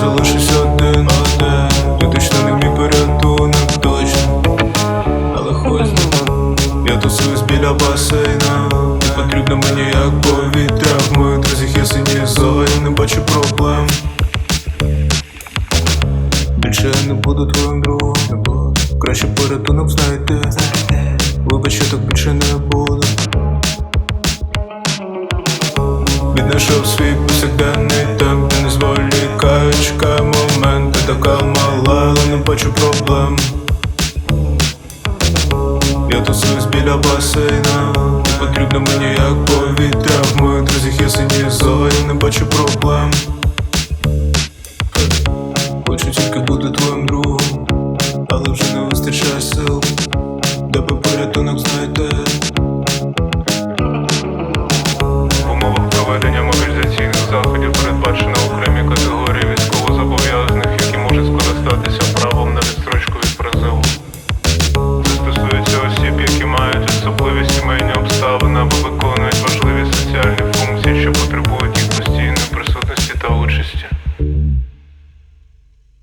залишився один. Ти точно не мій порятунок, точно. Але хуй з ним. Я тусуюсь біля басейна. Ти потрібна мені як повітря. В моїх друзях є сині зої, не бачу проблем. Більше я не буду твоїм другом. Краще порятунок знайти. Вибач, я так більше не буду. Віднайшов свій повсякденний темп, не зволікаю, чекаю момент. Ти така мала, але не бачу проблем. Я тусуюсь біля басейна. Ти потрібна мені як повітря. В моїх друзях є сині зої, не бачу проблем.